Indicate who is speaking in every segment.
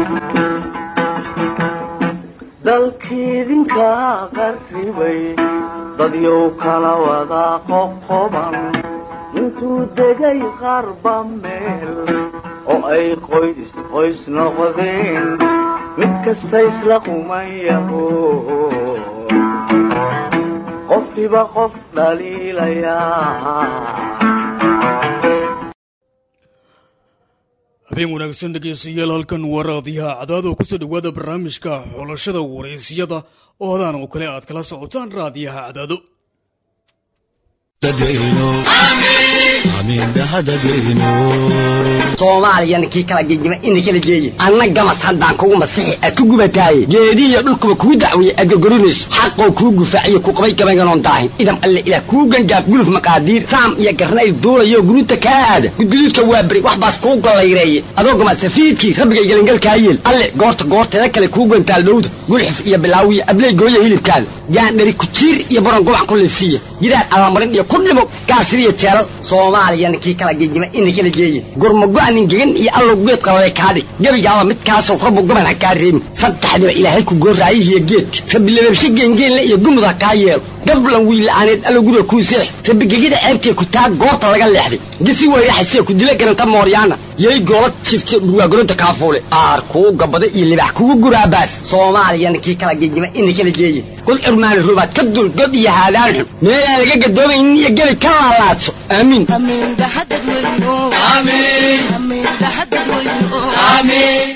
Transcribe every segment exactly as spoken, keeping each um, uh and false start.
Speaker 1: dalkiidinka qarribay dadyow kala wada qoqoban intuu degay qarba meel oo ay qoys qoys noqdeen mid kasta isla qumayaho qofkiiba qof dhaliilayaa.
Speaker 2: habeen wanaagsan dhegeystayaal, halkan waa raadiyaha cadaado. kusoo dhawaada barnaamijka xulashada waraysyada oo hadaan oo kale aad kala socotaan raadiyaha cadaado.
Speaker 3: Soomaaliya ninkii kala geeyima in kala geeyay annaga masaandaan kugu masixi aad ku gubatay geediyo dhulkuba ku dacwiyay agagorinis xaqo ku gufaaciyo ku qabay gabayganon daahin idam alle ila ku gangaaf guluf maqaadiir saam iyo garnay duulayo guruta kaada gudgududka waa bari wax baas ku golayreeyay adoo ma safiidkii rabbiga galangalka ayil alle goorta goorta kale ku gantaal dowda gulxif iyo bilaawiya ablay gooyo hilibkaada yaan dhari ku jiir iyo baran gobac ku leefsiya gidaan alamarin iyo ku dhimo gaasriyo jeelal. Soomaaliya ninkii kala geeyima in kala geeyay gurmago anin gegan iyo allo geed qalay kaadi gabiga mid kaasoo rabbu gaban ha ka reem saddexdiba ilaahay ku gooraayihiyo geedka rabbi leebshi geengeen iyo gumuda ka yeel gablan wiil aaneed allo guriga ku seex rabbi gegida ceebtay ku taag goorta laga leexday gisi way xisay ku dila garanta mooryaana yey goolad shifti dhuwa goronta kaafuule aar ku gabada iyo libax ku guraabaas. Soomaaliya ninkii kala geeyima in kala geeyay kul irmaan rubaad ka dul god iyo haadaan meel laga gadoomin iyo gali ka laalaadso aamin aamin dhaxad weyno aamin aamin dhaxad weyno aamin.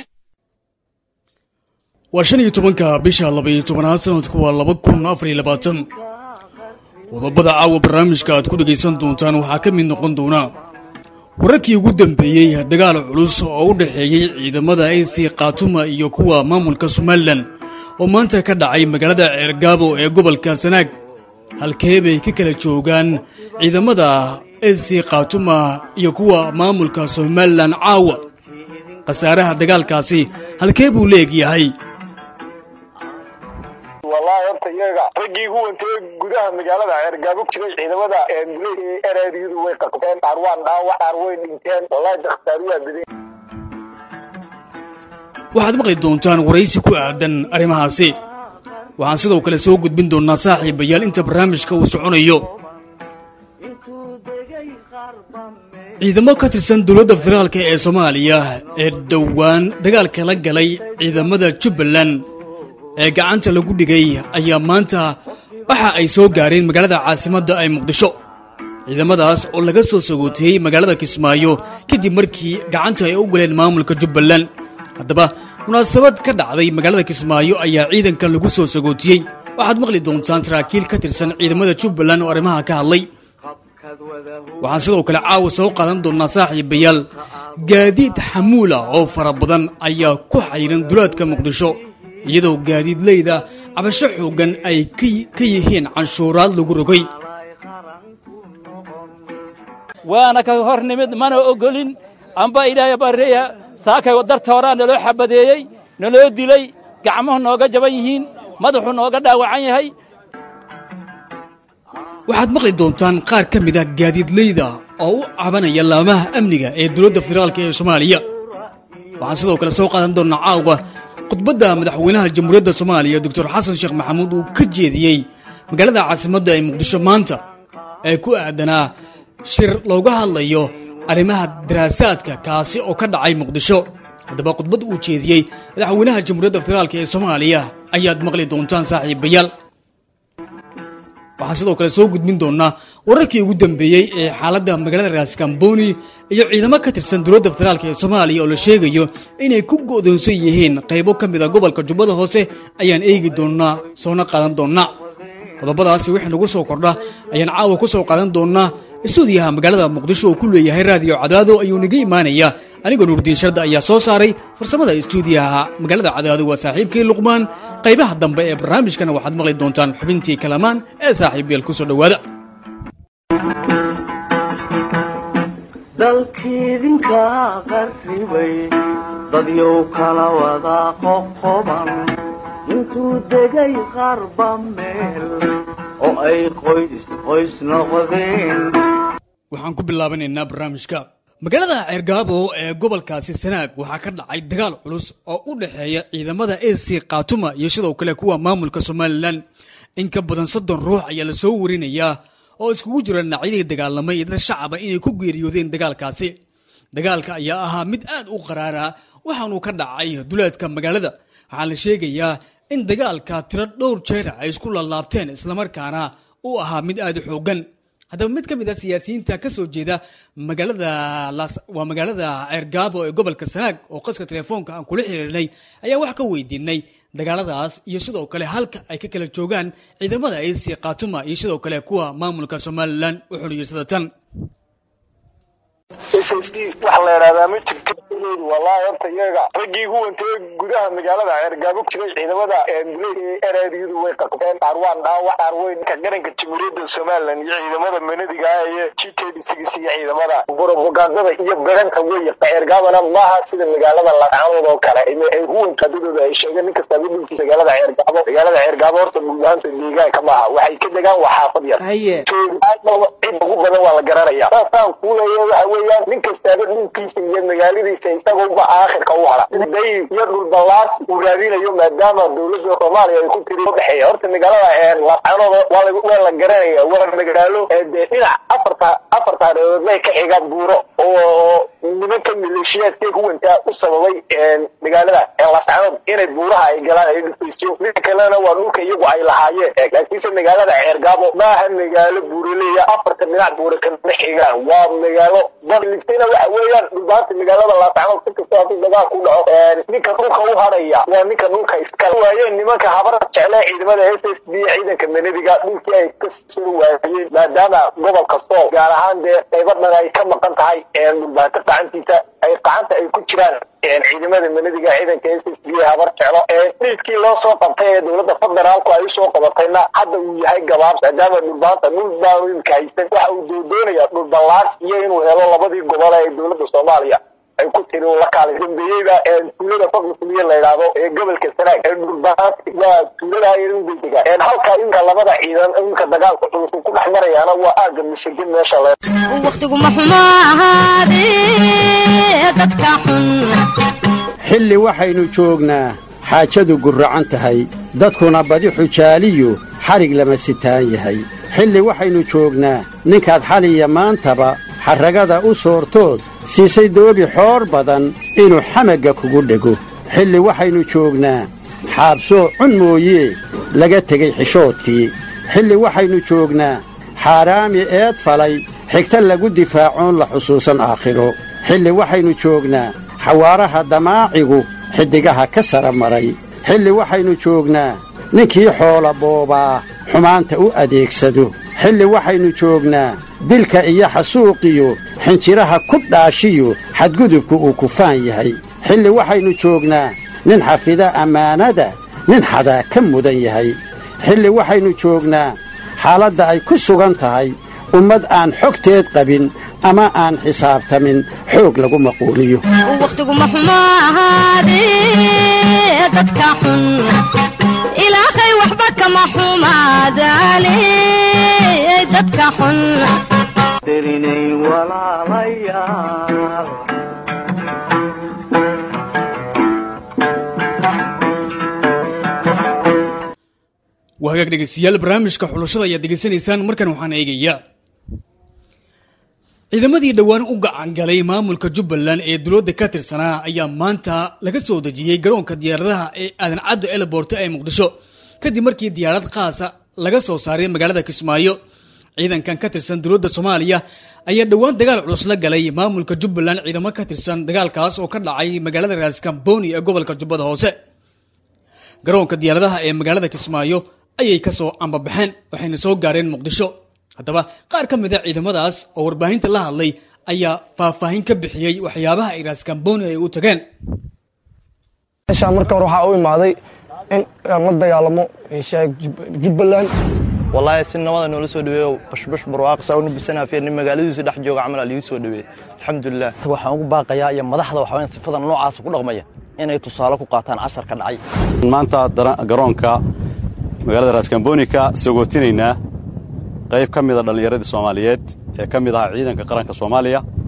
Speaker 2: waa shan iyo tobanka bisha laba iyo tobanaad sanadku waa laba kun afar iyo labaatan. qodobada caawa barnaamijka aad ku dhegaysan doontaan waxaa ka mid noqon doona wararkii ugu dambeeyey dagaal culus oo u dhexeeyey ciidamada A C Khatuma iyo kuwa maamulka Somaliland oo maanta ka dhacay magaalada Ceergaabo ee gobolka Sanaag. halkee bay ka kala joogaan ciidamada A C Khatuma iyo kuwa maamulka Somaliland caawa? khasaaraha dagaalkaasi halkee buu leegyahay?
Speaker 4: wallahi horta iyaga ragii ugu wantay gudaha magaalada Ceergaabo jiray ciidamada ee ereeriyadu way qaqbeen arwaan dhaawac arweyn dhinteen wallahi dhakhtaariya bidin.
Speaker 2: waxaad maqli doontaan waraysi ku aadan arrimahaasi. waxaan sidoo kale soo gudbin doonaa saaxiibayaal inta barnaamijka uu soconayo ciidamo ka tirsan dowladda federaalka ee Soomaaliya ee dhowaan dagaalka la galay ciidamada Jubbaland ee gacanta lagu dhigay ayaa maanta waxa ay soo gaareen magaalada caasimadda ay Muqdisho. ciidamadaas oo laga soo sagootiyey magaalada Kismaayo kadib markii gacanta ay u galeen maamulka Jubbaland. haddaba munaasabad ka dhacday magaalada Kismaayo ayaa ciidanka lagu soo sagootiyey. waxaad maqli doontaan saraakiil ka tirsan ciidamada Jubbaland oo arrimaha ka hadlay. waxaan sidoo kale caawa soo qaadan doonaa saaxiibayaal gaadiid xamuula oo fara badan ayaa ku xayran duleedka Muqdisho iyadoo gaadiidleyda cabasho xoogan ay ka yihiin canshuuraad lagu rogay.
Speaker 5: waana ka hor nimid mana ogolin amba ilaahay bareeya saakay wadarta horaan loo xabadeeyay naloo dilay gacmuhu nooga jaban yihiin madaxu nooga dhaawacan yahay.
Speaker 2: waxaad maqli doontaan qaar ka mid ah gaadiidleyda oo u cabanaya laamaha amniga ee dowladda federaalka ee Soomaaliya. waxaan sidoo kale soo qaadan doonaa caawa khudbadda madaxweynaha jamhuuriyadda Soomaaliya Doctor Xasan Sheekh Maxamuud uu ka jeediyey magaalada caasimadda ee Muqdisho maanta ee ku aadanaa shir looga hadlayo arrimaha daraasaadka kaasi oo ka dhacay Muqdisho. haddaba khudbad uu jeediyey madaxweynaha jamhuuriyadda federaalka ee Soomaaliya ayaad maqli doontaan saaxiibayaal. waxaan sidoo kale soo gudbin doonaa wararkii ugu dambeeyey ee xaaladda magaalada Raaskambooni iyo ciidamo ka tirsan dowladda federaalka ee Soomaaliya oo la sheegayo inay ku go'doonsan yihiin qaybo ka mid ah gobolka Jubbada Hoose ayaan eegi doonaa soona qaadan doonaa. qodobadaasi wixii nagu soo kordha ayaan caawa ku soo qaadan doonaa. istuudiyaha magaalada Muqdisho oo ku leeyahay raadiyo Cadaado ayuu naga imaanaya. anigoo Nuurdiin Sharda ayaa soo saaray farsamada istuudiyaha magaalada Cadaado waa saaxiibkii Luqmaan. qaybaha dambe ee barnaamijkana waxaad maqli doontaan xubintii kalamaan ee saaxiibayaal ku soo dhawaada.
Speaker 1: dalkiidinka qarribay dadyow kala wada qoqoban intuu degay qarba meel oo ay qoys qoys noqdeen.
Speaker 2: waxaan ku bilaabanaynaa barnaamijka magaalada Ceergaabo ee gobolkaasi Sanaag waxaa ka dhacay dagaal culus oo u dhaxeeya ciidamada A C Qaatuma iyo sidoo kale kuwa maamulka Somaliland in ka badan soddon ruux ayaa la soo warinayaa oo iskugu jira dhinacyadii dagaalamay iyo dad shacab inay ku geeriyoodeen dagaalkaasi dagaalka ayaa ahaa mid aad u qaraara waxaanu ka dhacay duleedka magaalada waxaa la sheegayaa in dagaalka tiro dhowr jeer ay isku laabteen isla markaana uu ahaa mid aad u xoogan haddaba mid ka mid ah siyaasiyiinta ka soo jeeda magaalada waa magaalada Ceergaabo ee gobolka Sanaag oo qaska telefoonka aan kula xiriirnay ayaa wax ka weydiinay dagaaladaas iyo sidoo kale halka ay ka kala joogaan ciidamada A C Qaatuma iyo sidoo kale kuwa maamulka Somaliland u xuliyay tan
Speaker 4: S S D waxa la yiraahdaa mid tigtigeedu wallahi horta iyaga ragii huwantay gudaha magaalada Ceergaabo jiray ciidamada ee ereedyadu way qaqbeen arwaan dhaawac arweyn ka garanka Jamhuuriyadda Somaliland iyo ciidamada manadiga ee G T D six iyo ciidamada propagandada iyo garanka way Ceergaabana maaha sida magaalada Laascaanood oo kale ay huwanta dadooda ay sheegeen in kasta midkiisa magaalada Ceergaabo magaalada Ceergaabo horta gudaanta deegaanka maaha waxay ka degaan wax xaafad yar cid ugu badan waa la garanayaa taasaan ku leeyahay nin kasta dhulkiisa iyo magaaladiisa isagoo ba aakhirka u hala day iyo dhul balaas u raadinayo maadaama dawladda Soomaaliya ay ku tiri dhaxay horta magaalada ee Laascaanood waa la garanayaa waa magaalo ee dhinac afarta afarta reerood ka xiga buuro oo nimanka milishiyadka huwanta u sababay magaalada ee Laascaanood inay buuraha ay galaan ay dhufayso mid kalena waa dhulka iyagu ay lahaayeen laakiin magaalada Ceergaabo maaha magaalo buuraleeya afarta dhinac buuro ka xiga waa magaalo baliftina waxa weeyaan dhubaanta magaalada Laascaanood kasta oo dagaal ku dhaco ninka dhulka u haraya waa ninka dhulka iska waayeen nimanka habar jecel ciidamada S S D ciidanka manadiga dhulkii ay ka soo waayeen maadaama gobolka Sool gaar ahaan qaybadan ay ka maqan tahay dhubaanta qacantiisa ay qacanta ay ku jiraan ciidamada manadiga ciidanka S S D habar jecel ee dhulkii loo soo qabtay ee dawladda federaalku ay soo qabatayna hadda uu yahay gabaab maadaama dhubaanta dhulbaanka haysan waxa uu doonayaa dhul balaas iyo inuu helo labadii gobol ee dawladda Soomaaliya ay ku tiri la kaalay dambeeyada ee tuulada Fadlfuliye la yiraahdo ee gobolka Sanaag ee dhulbaas waa tuulada ay u deegaa ee halka inka labada ciidan inka dagaalku culus ku dhaxmarayana waa aaga mashigin meesha la
Speaker 6: waqtigu ma xumaadee dadka xun
Speaker 7: xilli waxaynu joognaa xaajadu guracan tahay dadkuna badi xujaaliyo xarig lama sitaan yahay xilli waxaynu joognaa ninkaad xaliya maantaba xarragada u soortood siisay doobi xoor badan inuu xamagga kugu dhego xilli waxaynu joognaa xaabsoo cun mooyee laga tegey xishoodkii xilli waxaynu joognaa xaaraami eed falay xigta lagu difaacoon la xusuusan aakhiro xilli waxaynu joognaa xawaaraha damaacigu xiddigaha ka sara maray xilli waxaynu joognaa ninkii xoola boobaa xumaanta u adeegsado xilli waxaynu joognaa dilka iyo xasuuqiyo xinjiraha ku dhaashiyo xadgudubku uu kufaan yahay xilli waxaynu joognaa nin xafida ammaanada nin xadaa ka mudan yahay xilli waxaynu joognaa xaaladda ay ku sugan tahay ummad aan xogteed qabin ama aan xisaabtamin xoog lagu maquuliyo
Speaker 6: waqtigu ma xumaadee dadka xun ilaahay waxba kama xumaadaane dadka xun
Speaker 1: dirinay walaalayaal
Speaker 2: waa hagaag dhegeystayaal barnaamijka xulashada ayaad degeysanaysaan markan waxaan eegayaa ciidamadii dhowaan u gacan galay maamulka Jubbaland ee dawladda ka tirsanaa ayaa maanta laga soo dejiyay garoonka diyaaradaha ee aadan caddo airport ee Muqdisho kadib markii diyaarad qaasa laga soo saaray magaalada Kismaayo ciidankan ka tirsan dawladda Soomaaliya ayaa dhowaan dagaal culus la galay maamulka Jubbaland ciidamo ka tirsan dagaalkaas oo ka dhacay magaalada Raaskambooni ee gobolka Jubbada Hoose garoonka diyaaradaha ee magaalada Kismaayo ayay ka soo ambabaxeen waxayna soo gaareen Muqdisho haddaba qaar ka mid ah ciidamadaas oo warbaahinta la hadlay ayaa faahfaahin ka bixiyay waxyaabaha ay Raaskambooni ay u tageen
Speaker 8: meesha marka hore waxa uu imaaday in la dagaalamo sheeg Jubbaland
Speaker 9: wallahi si nabada noola soo dhaweeyo bashbash barwaaqo soo nabisana fiir magaaladiisa dhex jooga camal ali soo dhaweey alxamdulillah waxaan ugu baaqayaa iyo madaxda waxaan sifada noocaas ku dhaqmaya inay tusaale ku qaataan cashar ka dhacay
Speaker 10: maanta garoonka magaalada Raaskambooni ka sagootinayna qayb ka mid ah dhalinyarada Soomaaliyeed ee ka mid ah ciidanka qaranka Soomaaliya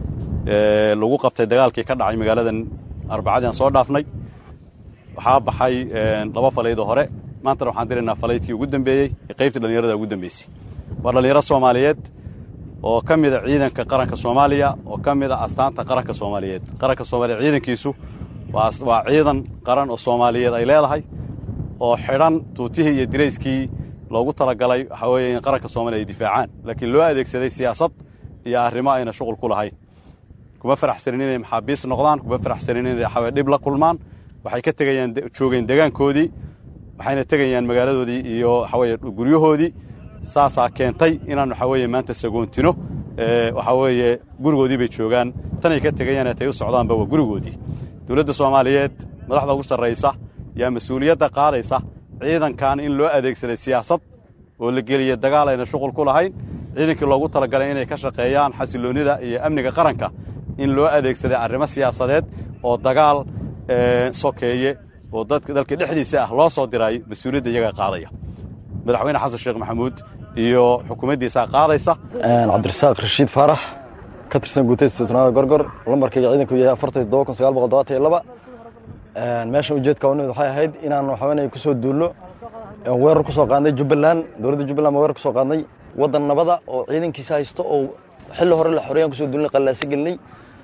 Speaker 10: lagu qabtay dagaalkii ka dhacay magaaladan arbacadii aan soo dhaafnay waxaa baxay laba falaydoo hore maantana waxaan diraynaa falaydkii ugu dambeeyey ee qaybtii dhallinyarada ugu dambeysay waa dhallinyaro soomaaliyeed oo ka mida ciidanka qaranka soomaaliya oo ka mida astaanta qaranka soomaaliyeed qaranka soomaaliya ciidankiisu waa ciidan qaran oo soomaaliyeed ay leedahay oo xidhan tuutihii iyo dirayskii loogu talagalay waxaa weeye in qaranka soomaaliya ay difaacaan laakiin loo adeegsaday siyaasad iyo arrimo ayna shuqul ku lahayn kuma faraxsanin inay maxaabiis noqdaan kuma faraxsanin inay xawee dhib la kulmaan waxay ka tegayaan joogeen deegaankoodii waxayna tegayaan magaaladoodii iyo waxaa weeye guryahoodii saasaa keentay inaan waxaa weeye maanta sagoontino waxaa weeye gurigoodii bay joogaan tanay ka tegayaan atay u socdaanba waa gurigoodii dowladda soomaaliyeed madaxda ugu sarraysa yaa mas-uuliyadda qaadaysa ciidankan in loo adeegsaday siyaasad oo la geliya dagaal ayna shuqul ku lahayn ciidankii loogu talagalay inay ka shaqeeyaan xasiloonnida iyo amniga qaranka in loo adeegsaday arrimo siyaasadeed oo dagaal sokeeye oo dadka dalka dhexdiisa ah loo soo diray mas-uuliyadda iyaga qaadaya madaxweyne xasan sheekh maxamuud iyo xukuumaddiisaa qaadaysa
Speaker 9: cabdirasaaq rashiid faarax ka tirsan guutaysta toddobaad gorgor lambarkayga ciidanku yahay afartan iyo toddoba kun sagaal boqol todobaatan iyo laba meeshan ujeedka unid waxay ahayd inaan waxaweynay ku soo duulno weerar ku soo qaadnay jubbaland dowladda jubbaland baa weerar ku soo qaadnay waddan nabada oo ciidankiisa haysto oo xilli hore la xoreeyaan ku soo duulnay qallaasi gelinay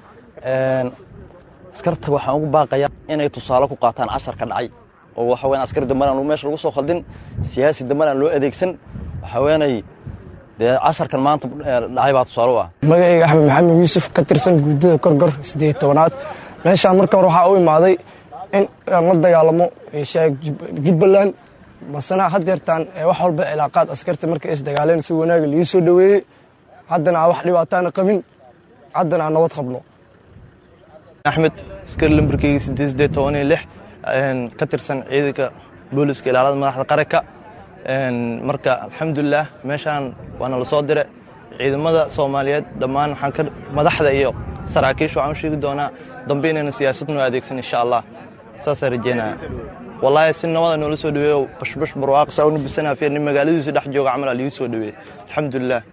Speaker 9: askarta waxaan ugu baaqayaa inay tusaale ku qaataan casharka dhacay oo waxa weyn askari damban aan meesha lagu soo khaldin siyaasi damban aan loo adeegsan waxa weynay dee casharkan maanta dhacay baa tusaale u ah
Speaker 8: magacayga axmed maxamed yuusuf ka tirsan guudada gorgor siddeed tobanaad meeshaan marka hore waxaa u imaaday in la dagaalamo sheeg jubbaland balsana had yeertaan wax walba cilaaqaad askarta markay isdagaaleen si wanaaga lii soo dhoweeyey haddana aan wax dhibaataana qabin haddana aan nabad qabno
Speaker 9: axmed askari lambarkeyga siddeed siddeed toban iyo lix ka tirsan ciidanka booliska ilaalada madaxda qaranka marka alxamdulilah meeshaan waana la soo dire ciidamada soomaaliyeed dhammaan waxaan ka madaxda iyo saraakiisha waxaan u sheegi doonaa dambe inayna siyaasadnoo adeegsan insha allah saasaan rajeynaya wallaahi si nabada noola soo dhaweeyo bashbash barwaaqo saa u nubisanaafiya nin magaaladiisu dhex jooga camal aa liigu soo dhaweeyey alxamdulilah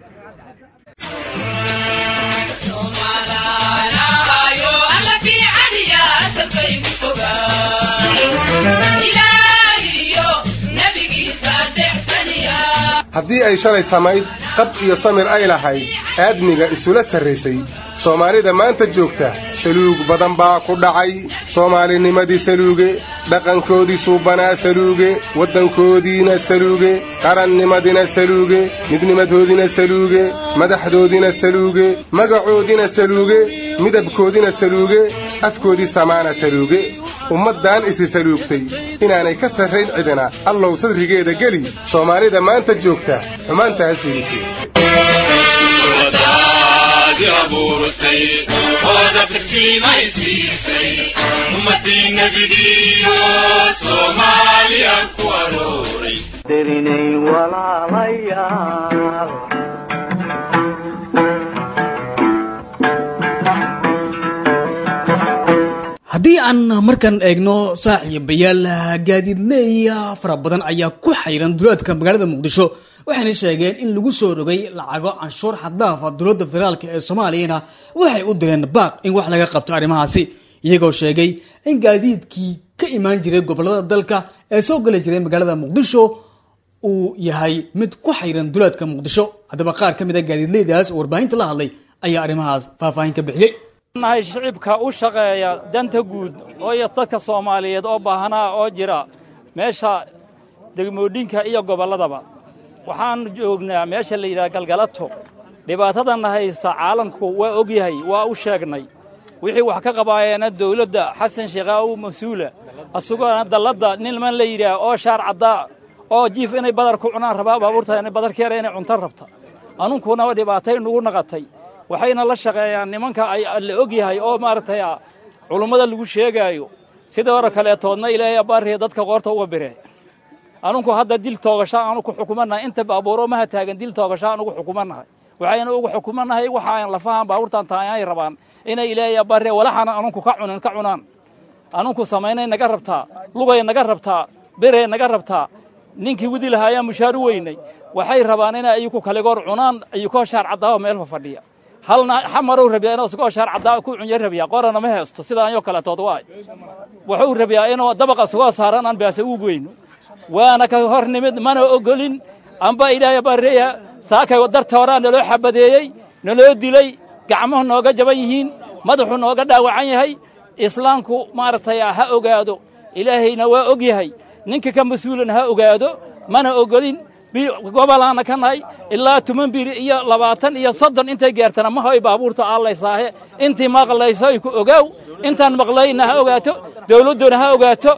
Speaker 11: haddii ay shalay samayd qab iyo samir ay lahayd aadmiga isula sarraysay soomaalida maanta joogta saluug badan baa ku dhacay soomaalinimadii saluuge dhaqankoodii suubanaa saluuge waddankoodiina saluuge qarannimadina saluuge midnimadoodina saluuge madaxdoodina saluuge magacoodina saluuge midabkoodina saluuge afkoodii samaana saluuge ummaddan isi saluugtay inaanay ka sarrayn cidina allow sadrigeeda geli soomaalida maanta joogta xumaantaas fiidisi
Speaker 1: dirinay walaalayaal
Speaker 2: haddii aan markan eegno saaxiibayaal gaadiidleeya fara badan ayaa ku xayran duleedka magaalada muqdisho waxayna sheegeen in lagu soo rogay lacago canshuur xaddaafa dowladda federaalk ee soomaaliyana waxay u direen baaq in wax laga qabto arrimahaasi iyagoo sheegay in gaadiidkii ka imaan jiray gobollada dalka ee soo geli jiray magaalada muqdisho uu yahay mid ku xayran duleedka muqdisho haddaba qaar ka mid a gaadiidleydaas oo warbaahinta la hadlay ayaa arrimahaas faahfaahin ka bixiyey
Speaker 5: nahay shicibka u shaqeeya danta guud oo iyo dadka Soomaaliyeed oo baahanaa oo jira meesha degmoodinka iyo gobolladaba waxaan joognaa meesha la yiraahdo galgalato dhibaatadan haysta caalamku waa og yahay waa u sheegnay wixii wax ka qabaayeen dawladda Xasan Sheekh oo mas'uula asugoo dalada nin man la yiraahdo oo shaar cadda oo jiif inay badar ku cunaan rabaa baabuurta inay badar keena inay cunto rabta anunkuna dhibaatay nagu naqatay waxayna la shaqeeyaan nimanka ay la og yahay oo maartay culimada lagu sheegayo sidoo hore kale toodna ilaahay baariye dadka qoorta uga birey anunku hadda dil toogasho aanu ku xukumanaa inta baabuuro ma taagan dil toogasho aanu ku xukumanahay waxayna ugu xukumanahay waxaan la faham baabuurtan taayay rabaan inay ilaahay baariye walaxana anunku ka cunan ka cunaan anunku sameynay naga rabtaa lugay naga rabtaa birey naga rabtaa ninkii wadi lahaayeen mushaaru weynay waxay rabaan inay ayagu kale goor cunaan ayagu shaar cadaa meel fadhiya halna xamarow rabiyaa inuu isagoo shaar caddaa ku cunyo rabiyaa qorana ma haysto sidaan yoo kale tood waay wuxuu rabiyaa inuu dabaqa isagoo saaran aan baase ugu weyno waana ka hor nimid mana ogolin amba ilaahay bareeya saakay wadarta horaan loo xabadeeyay naloo dilay gacmuhu nooga jaban yihiin madaxu nooga dhaawacan yahay islaamku maartay ha ogaado ilaahayna waa og yahay ninka ka mas'uulana ha ogaado mana ogolin gobolana kanay ilaa toban bir iyo labaatan iyo soddon intay gaartana ma hay baabuurta aallaysaahe intii maqlaysay ku ogaaw intaan maqlayna ha ogaato dawladuna ha ogaato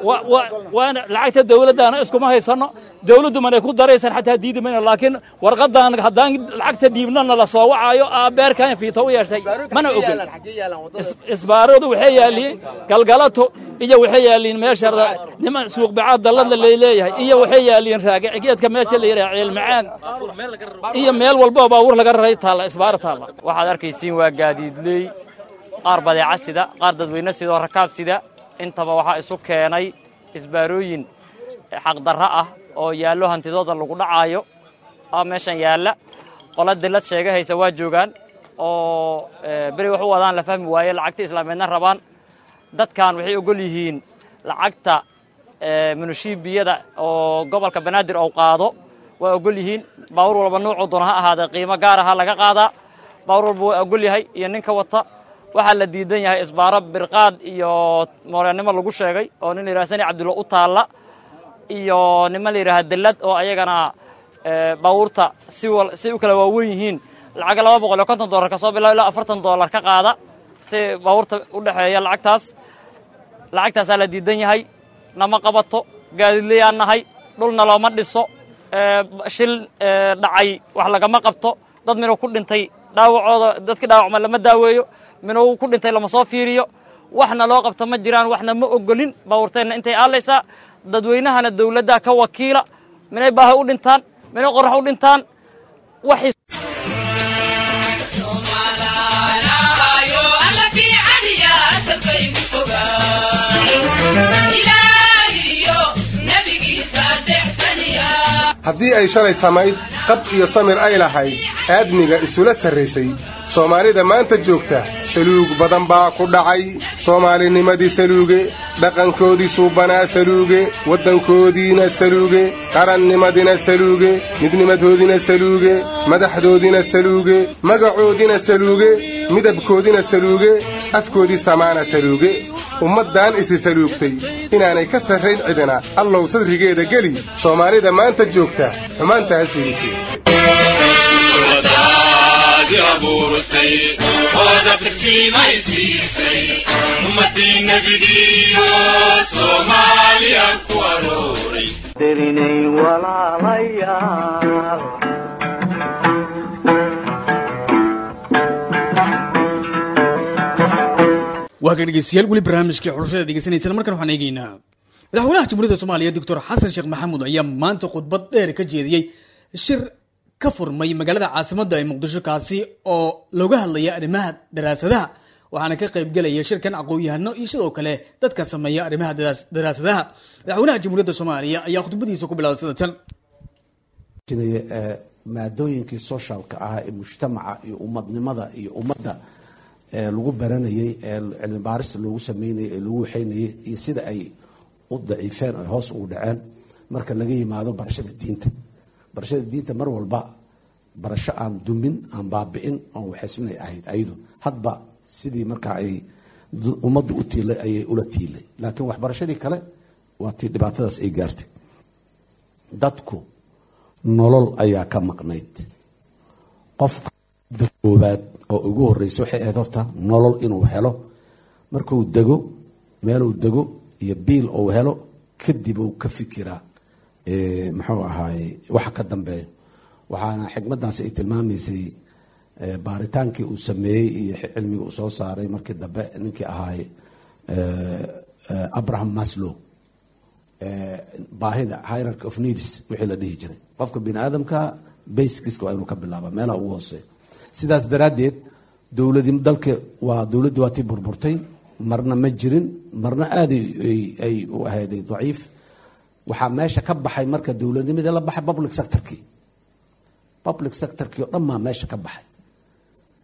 Speaker 5: waana lacagta dawladana iskuma haysano dawladdu manay ku daraysan xataa diidmayna laakiin warqadan haddaan lacagta diibnana la soo wacaayo aabeerkan fiito u yeeshay mana ogol isbaaradu waxay yaaliin galgalato iyo waxay yaaliin meesha niman suuq bacaad dalada leeyahay iyo waxay yaaliin raagaceedka meesha la yiraahdo ceel macaan iyo meel walba baabuur laga raray taala isbaar taala
Speaker 12: waxaad arkaysiin waa gaadiidley qaar badeeca sida qaar dadweyne sidoo rakaab sida intaba waxaa isu keenay isbaarooyin xaq darro ah oo yaallo hantidooda lagu dhacaayo oo meeshan yaalla qola dallad sheegahaysa waa joogaan oo beri wax u wadaan la fahmi waaye lacagta islaameedna rabaan dadkan waxay ogol yihiin lacagta munushiibiyada oo gobolka banaadir oo qaado waa ogol yihiin baawur walba nuucu doona ha ahaada qiimo gaar ah laga qaadaa baawur walba waa ogol yahay iyo ninka wata waxa la diidan yahay isbaaro birqaad iyo mooranimo lagu sheegay oo nin yiraahsan Cabdulla u taala iyo niman la yiraahdo dallad oo ayagana baawurta si si u kala waaweyn yihiin lacag laba boqol iyo konton dollar ka soo bilaabo ilaa afartan dollar ka qaada si baawurta u dhaxeeya lacagtaas lacagtaas la diidan yahay nama qabato gaadiidlayaan nahay dhulna looma dhiso shil dhacay wax lagama qabto dad miro ku dhintay dhaawacooda dadka dhaawacma lama daaweeyo minuu ku dhintay lama soo fiiriyo waxna loo qabto ma jiraan waxna ma ogolin baawurteenna intay aalaysaa dadweynahana dawladda ka wakiila minay baaha u dhintaan minay qorax u dhintaan wax
Speaker 11: haddii ay shalay samayd qab iyo samir ay lahayd aadmiga isula sarraysay soomaalida maanta joogta saluug badan baa ku dhacay soomaalinimadii saluuge dhaqankoodii suubanaa saluuge waddankoodiina saluuge qarannimadina saluuge midnimadoodina saluuge madaxdoodina saluuge magacoodina saluuge midabkoodina saluuge afkoodii samaana saluuge ummaddan isi saluugtay inaanay ka sarrayn cidina allow sadrigeeda geli soomaalida maanta joogta xumaantaas fiidisay
Speaker 1: dirinay walaalayaal
Speaker 2: waa ka dhegeystayaal weli barnaamijkii xulashada degeysanaysaan markan waxaan eegaynaa madaxweynaha jamhuuriyadda soomaaliya doctor xasan sheekh maxamuud ayaa maanta khudbad dheer ka jeediyey shir ka furmay magaalada caasimadda ee muqdisho kaasi oo looga hadlaya arrimaha daraasadaha waxaana ka qayb gelaya shirkan aqoon-yahano iyo sidoo kale dadka sameeya arrimaha daraasadaha madaxweynaha jamhuuriyadda soomaaliya ayaa khudbadiisa ku bilaabay sida tan
Speaker 13: maadooyinkii socialka ahaa ee mujtamaca iyo ummadnimada iyo ummadda lagu baranayay ee cilmi baarista loogu sameynayay ee lagu waxaynayay iyo sida ay u daciifeen oo hoos ugu dhaceen marka laga yimaado barashada diinta barashada diinta mar walba barasho aan dumin aan baabi'in oon waxaysminay ahayd ayadu hadba sidii markaa ay ummaddu u tiilay ayay ula tiilay laakiin waxbarashadii kale waa tii dhibaatadaas ay gaartay dadku nolol ayaa ka maqnayd qofka koobaad oo ugu horreysa waxay ahayd horta nolol inuu helo markuu dego meeluu dego iyo biil uu helo kadib uu ka fikiraa muxuu ahaaye waxa ka dambeeya waxaana xikmaddaasi ay tilmaamaysay baaritaankii uu sameeyey iyo cilmiga uu soo saaray markii dambe ninkii ahaaye abraham maslow baahida hierarchy of needs wixii la dhihi jiray qofka bini aadamka basiskiska waa inuu ka bilaaba meelaha ugu hooseeya sidaas daraaddeed dowladii dalka waa dowladdii waa tii burburtay marna ma jirin marna aad ay u ahayday daciif waxaa meesha ka baxay marka dowladnimadii la baxay public sectorkii public sectorkii oo dhan maa meesha ka baxay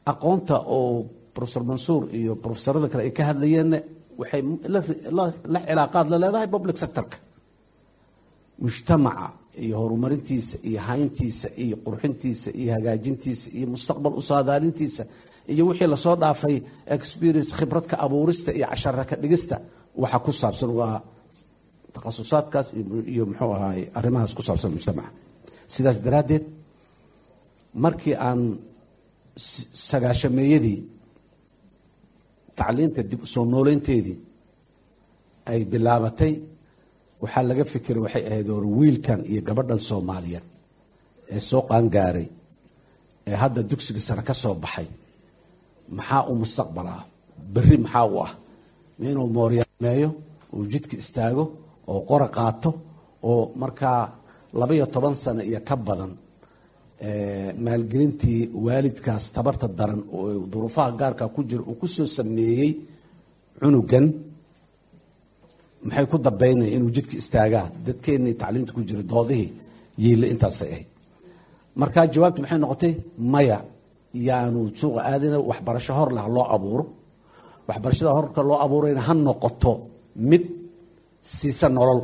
Speaker 13: aqoonta oo professor Mansour iyo professorada kale ay ka hadlayeen waxay la cilaaqaad la leedahay public sector-ka mujtamaca iyo horumarintiisa iyo hayntiisa iyo qurxintiisa iyo hagaajintiisa iyo mustaqbal u saadaalintiisa iyo wixii la soo dhaafay experience khibradka abuurista iyo casharka ka dhigista waxa ku saabsan waa takhasusaadkaas iyo muxuu ahaay arrimahaas ku saabsan mujtamaca sidaas daraadeed markii aan sagaashameeyadii tacliinta dib soo nooleynteedii ay bilaabatay waxaa laga fikiray waxay ahayd oo wiilkan iyo gabadhan Soomaaliyeed ee soo qaangaaray ee hadda dugsiga sare ka soo baxay maxaa u mustaqbalaa berri maxaa u ah inuu mooriyaameeyo oo jidka istaago oo qora qaato oo markaa laba iyo toban sano iyo ka badan maalgelintii waalidkaas tabarta daran oo duruufaha gaarka ku jira uu ku soo sameeyay cunugan maxay ku dambeynayaan inuu jidka istaagaa dadkeenii tacliinta ku jira doodihii yeela intaasay ahayd markaa jawaabtu maxay noqotay maya yaanu suuqa aadina waxbarasho hor lah loo abuuro waxbarashada horka loo abuurayna ha noqoto mid siisa nolol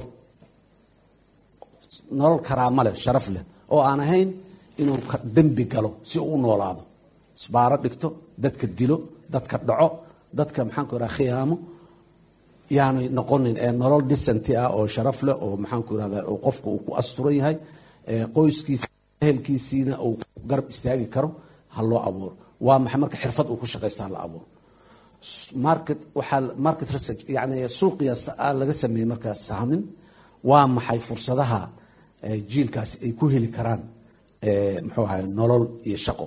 Speaker 13: nolol karaamo leh sharaf leh oo aan ahayn inuu dambi galo si uu u noolaado isbaaro dhigto dadka dilo dadka dhaco dadka maxaan ku yidhaha khiyaamo yaanu noqonin ee nolol decent ah oo sharaf leh oo maxaan ku yidhahdaa oo qofku uu ku asturan yahay qoyskiisa ehelkiisiina uu garab istaagi karo ha loo abuuro waa maxay marka xirfad uu ku shaqaysta ha la abuuro market waxaa market research yani suuqiya laga sameeyey markaas sahmin waa maxay fursadaha jiilkaasi ay ku heli karaan muxuu ahay nolol iyo shaqo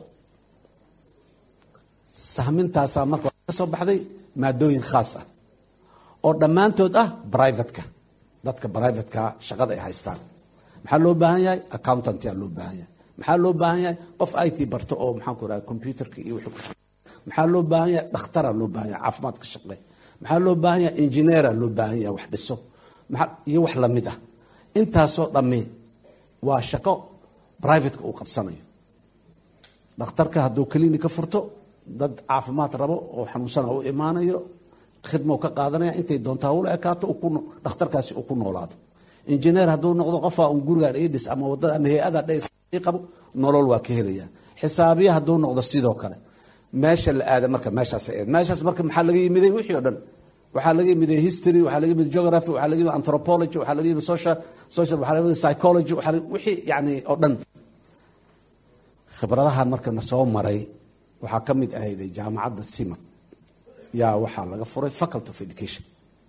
Speaker 13: sahmintaasaa marka ka soo baxday maadooyin khaas ah oo dhammaantood ah private-ka dadka private-ka shaqada ay haystaan maxaa loo baahan yahay accountant yaa loo baahan yahay maxaa loo baahan yahay qof I T barto oo maxaan ku rahay computerka iyo wixii ku shaqeeya maxaa loo baahan yahay dhakhtara loo baahan yahay caafimaad ka shaqeeya maxaa loo baahan yahay engineer loo baahan yahay wax dhiso maxaa iyo wax la mid ah intaasoo dhammi waa shaqo private-ka uu qabsanayo dhakhtarka hadduu clinic ka furto dad caafimaad rabo oo xanuunsan u imaanayo khidmo ka qaadanaya intay doontaa ula ekaato uu ku dhakhtarkaasi uu ku noolaado engineer hadduu noqdo qofa uu guriga eedis ama wadada ama hay'ada dhees qabo nolol waa ka helaya xisaabiya hadduu noqdo sidoo kale meesha la aada marka meeshaas ee meeshaas marka maxaa laga yimiday wixii oo dhan waxaa laga yimiday history waxaa laga yimiday geography waxaa laga yimiday anthropology waxaa laga yimiday social social waxaa laga yimiday psychology waxaa wixii yani oo dhan khibradahan marka na soo maray waxaa ka mid ahayd jaamacadda Siman yaa waxaa laga furay faculty of education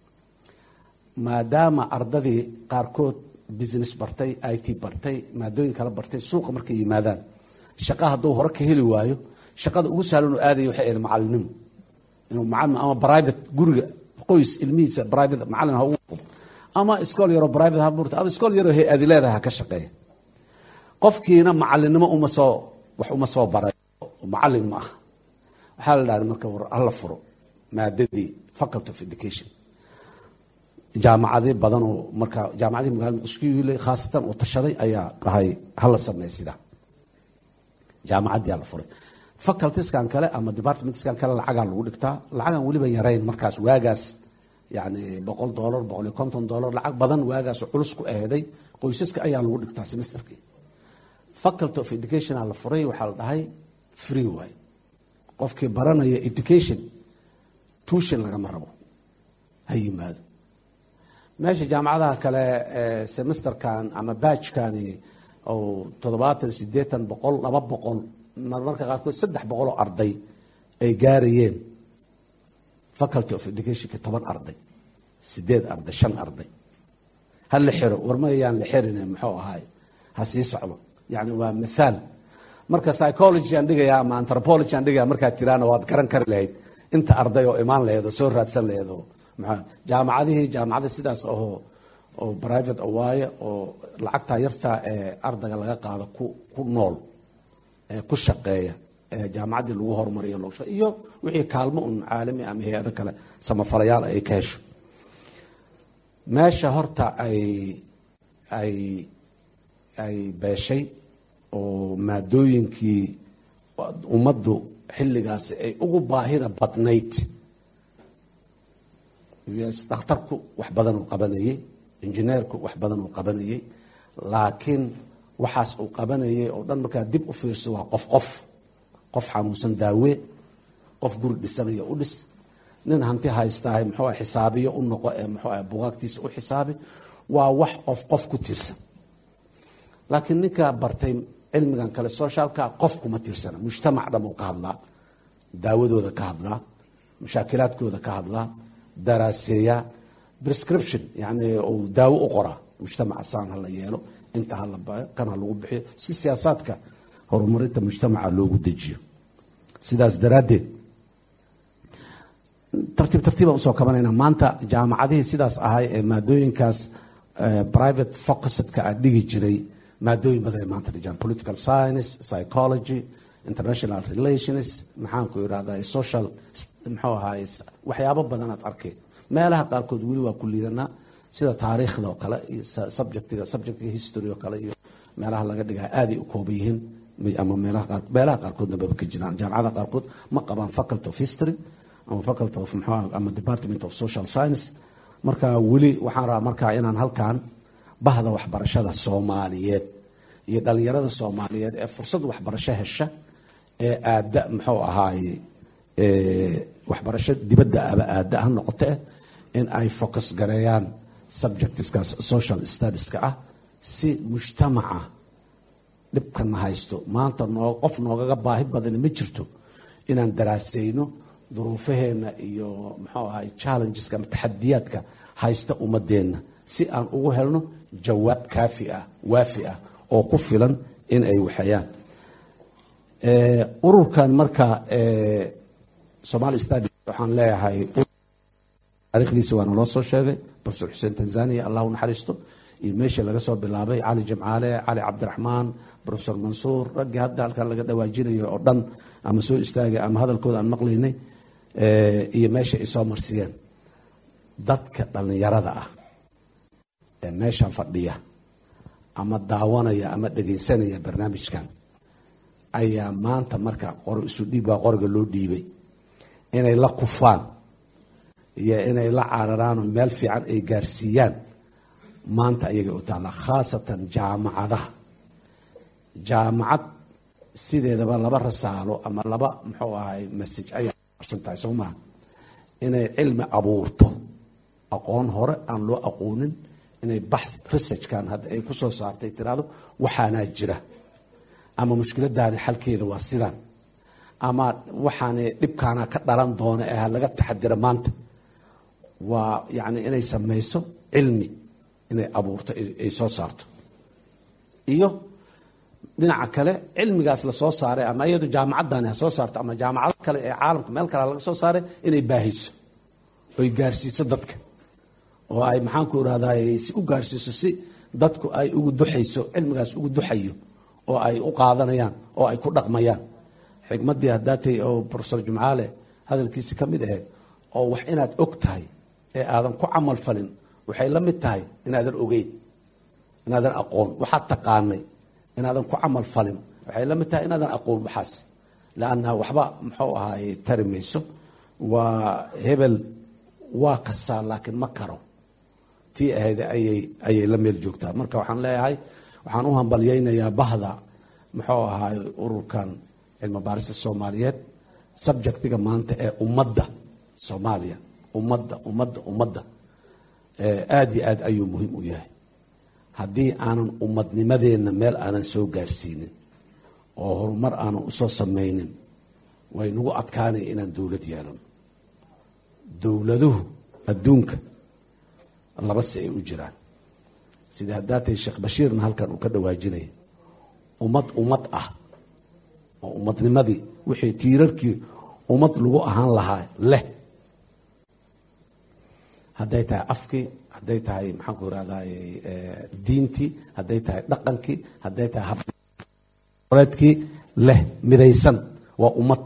Speaker 13: maadaama ardadii qaarkood business bartay I T bartay maadooyin kala bartay suuqa markay yimaadaan shaqo hadduu hore ka heli waayo shaqada ugu sahlan oo aadayo waxay ahayd macalinimo inuu macallin ama private guriga qoys ilmihiisa private macallin ha ugu ama iskool yaro private ha burto ama iskool yaro hay-adi leedahay ha ka shaqeeya qofkiina macalinimo uma soo wax uma soo baray macallin ma aha waxaa la dhahay marka war alla furo maadadii faculty of education jaamacadii badan oo marka jaamacadii magaalada Muqdisho wiilay khaasatan oo tashaday ayaa dhahay hala sameeyo sida jaamacadii la furay faculties-kan kale ama departments-kan kale lacaga lagu dhigtaa lacagan waliba yareyn markaas waagaas yani boqol dollar boqol iyo konton dollar lacag badan waagaas culus ku aheeday qoysaska ayaa lagu dhigtaa semesterkii faculty of education la furay waxaa la dhahay free way qofkii baranaya education tuition lagama rabo ha yimaado meesha jaamacadaha kale semesterkan ama batchkani oo toddobaatan siddeetan boqol laba boqol marmarka qaarkood saddex boqol oo arday ay gaarayeen faculty of education ka toban arday sideed arday shan arday hal la xiro war ma yaan la xirin muxuu ahaay ha sii socdo yani waa mithaal marka psychology aan dhigaya ama anthropology aan dhigaya marka tirana waad garan kari lahayd inta arday oo imaan lahayd oo soo raadsan lahayd oo maxaa jaamacadihii jaamacada sidaas oo oo private awaaye oo lacagta yarta ee ardayga laga qaado ku ku nool ee ku shaqeeya ee jaamacadii lagu horumariyo loo shaqeeyo iyo wixii kaalmo un caalami ama hay'ado kale samafalayaal ay ka hesho meesha horta ay ay ay beeshay oo maadooyinkii ummaddu xilligaasi ay ugu baahida badnayd. dhakhtarku wax badan uu qabanayay, injineerku wax badan uu qabanayay, laakiin waxaas uu qabanayay oo dhan markaa dib u fiirso waa qof qof qof xanuunsan daawe, qof guri dhisanaya u dhis, nin hanti haystaahay muxuu ah xisaabiyo u noqo ee muxuu ah buugaagtiisa u xisaabi. waa wax qof qof ku tiirsan. laakiin ninka bartay cilmigan kale socialka qof kuma tiirsana, mujtamac dhan uu ka hadlaa, daawadooda ka hadlaa, mushaakilaadkooda ka hadlaa, daraaseeya, prescription yani uu daawo u qoraa, mujtamaca saan hala yeelo, inta hala bayo, kan ha lagu bixiyo, si siyaasaadka horumarinta mujtamaca loogu dejiyo. sidaas daraaddeed tartiib tartiibaan usoo kabanaynaa. maanta jaamacadihii sidaas ahay ee maadooyinkaas private focusedka a dhigi jiray, maadooyin badan ay maanta dhijaan, political science, psychology, international relations, maxaanku irahdaa social, muxuu ahaay waxyaabo badan aad arkay. meelaha qaarkood weli waa ku liidanaa, sida taariikhda oo kale iyo subjectiga subjectiga history oo kale iyo meelaha laga dhigaa aaday u kooban yihiin, ama meelaha qaar meelaha qaarkoodna baba ka jiraan. jaamacadaha qaarkood ma qabaan faculty of history ama faculty of muxuu ama department of social science. marka weli waxaan rabaa markaa inaan halkan bahda waxbarashada Soomaaliyeed iyo dhalinyarada Soomaaliyeed ee fursad waxbarasho hesha ee aada muxuu ahaay ee waxbarasho dibadda aba aada ha noqoto in ay focus gareeyaan subjectskaas social studieska ah, si mujtamaca dhibkan haysto maanta noo qof noogaga baahi badan ma jirto inaan daraasayno duruufaheena iyo muxuu ahaay challengeska ama taxadiyaadka haysta ummadeena, si aan ugu helno jawaab kaafi ah waafi ah oo ku filan in ay waxayaan. ee ururkan marka ee Somali Study waxaan leeyahay taariikhdiisa waa noo soo sheegay Professor Hussein Tanzania, Allahu naxariisto, iyo meesha laga soo bilaabay Cali Jamcaale, Cali Cabdiraxmaan, Professor Mansour, ragga hadda halkan laga dhawaajinayo oo dhan ama soo istaagay ama hadalkooda aan maqlaynay, ee iyo meesha ay soo marsiyeen. dadka dhalinyarada ah ee meeshan fadhiya ama daawanaya ama dhageysanaya barnaamijkan ayaa maanta marka qor isu dhiib waa qorga loo dhiibay inay la kufaan iyo inay la cararaan oo meel fiican ay gaarsiiyaan. maanta ayaga u taala khaasatan jaamacadaha. jaamacad sideedaba laba rasaalo ama laba muxuu ahay message ayaa qarsan tahay soo maaha, inay cilmi abuurto aqoon hore aan loo aqoonin, inay baxth researchkan hadda ay ku soo saartay tiraado waxaanaa jira, ama mushkiladaani xalkeeda waa sidan, ama waxaana dhibkaana ka dhalan doona ee laga taxadira maanta. waa yani inay samayso cilmi, inay abuurto ay soo saarto. iyo dhinaca kale cilmigaas la soo saaray ama iyadu jaamacadani ha soo saarto ama jaamacado kale ee caalamka meel kale laga soo saaray inay baahiso oy gaarsiiso dadka, oo ay maxaan ku irahdaa si u gaarsiiso si dadku ay ugu duxayso, cilmigaas ugu duxayo oo ay u qaadanayaan oo ay ku dhaqmayaan. xigmadii haddaatay oo Professor Jumcaale hadalkiisa ka mid ahayd, oo wax inaad og tahay ee aadan ku camal falin waxay la mid tahay inaadan ogeyn, inaadan aqoon waxaad taqaanay inaadan ku camal falin waxay la mid tahay inaadan aqoon waxaas, laanna waxba muxuu ahaay tari mayso. waa hebel waa kasaa laakiin ma karo tii ahayd ayay ayay la meel joogtaa. marka waxaan leeyahay waxaan u hambalyaynayaa bahda muxuu ahaay ururkan cilmi baarista Soomaaliyeed, subjectiga maanta ee ummadda Soomaaliya, ummadda ummadda ummadda ee aad iyo aad ayuu muhiim u yahay. haddii aanan ummadnimadeena meel aanan soo gaarsiinin oo horumar aanan usoo samaynin, way nagu adkaanaya inaan dowlad yeelano. dowladuhu adduunka laba si ay u jiraan, sida haddaatay Sheekh Bashiirna halkan uu ka dhawaajinaya, ummad ummad ah oo ummadnimadii wixii tiirarkii ummad lagu ahaan lahaa leh, hadday tahay afkii, hadday tahay maxaan ku irahdaa diintii, hadday tahay dhaqankii, hadday tahay habreedkii leh midaysan, waa ummad.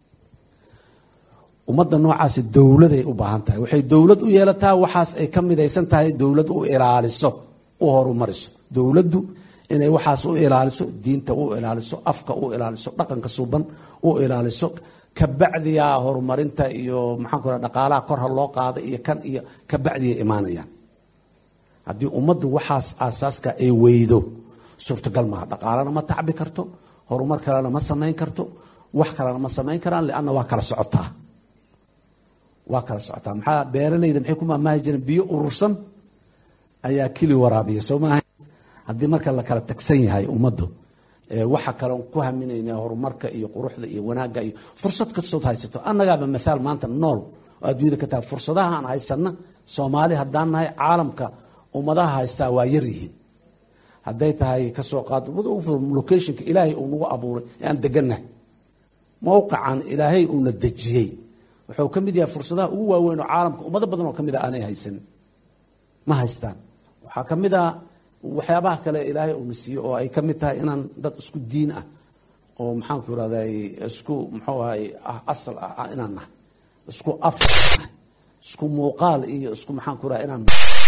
Speaker 13: ummadda noocaasi dowladay u baahan tahay. waxay dowlad u yeelataa waxaas ay ka midaysan tahay, dowlad u ilaaliso, u horumariso. dowladdu inay waxaas u ilaaliso diinta u ilaaliso afka u ilaaliso dhaqanka suuban u ilaaliso kabacdiyaa horumarinta iyo maxaan ku raha dhaqaalaha kor ha loo qaada iyo kan iyo kabacdiya imaanayaan haddii ummaddu waxaas aasaaska ay weydo suurtagal maaha dhaqaalana ma tacbi karto horumar kalena ma samayn karto wax kalena ma samayn karaan lianna waa kala socotaa waa kala socotaa maxaa beeralayda maxay ku maamaahi jireen biyo urursan ayaa kili waraabiya soo maaha haddii marka la kala tagsan yahay ummaddu waxa kale ku haminayna horumarka iyo quruxda iyo wanaagga iyo fursad kastood haysato annagaaba mathaal maanta nool oo adduunyada ka tahay fursadaha aan haysanna soomaali haddaan nahay caalamka ummadaha haystaa waa yar yihiin hadday tahay kasoo qaad locationka ilaahay uu nagu abuuray ee aan degannahay mowqican ilaahay uuna dejiyey wuxuu ka mid yahay fursadaha ugu waaweyn oo caalamka ummado badan oo ka mid a aanay haysanin ma haystaan waxaa ka mid ah waxyaabaha kale ilaahay uuna siiye oo ay ka mid tahay inaan dad isku diin ah oo maxaanku irahday isku muxuu ahay asal ah inaan nahay isku af isku muuqaal iyo isku maxaanku irahday inaan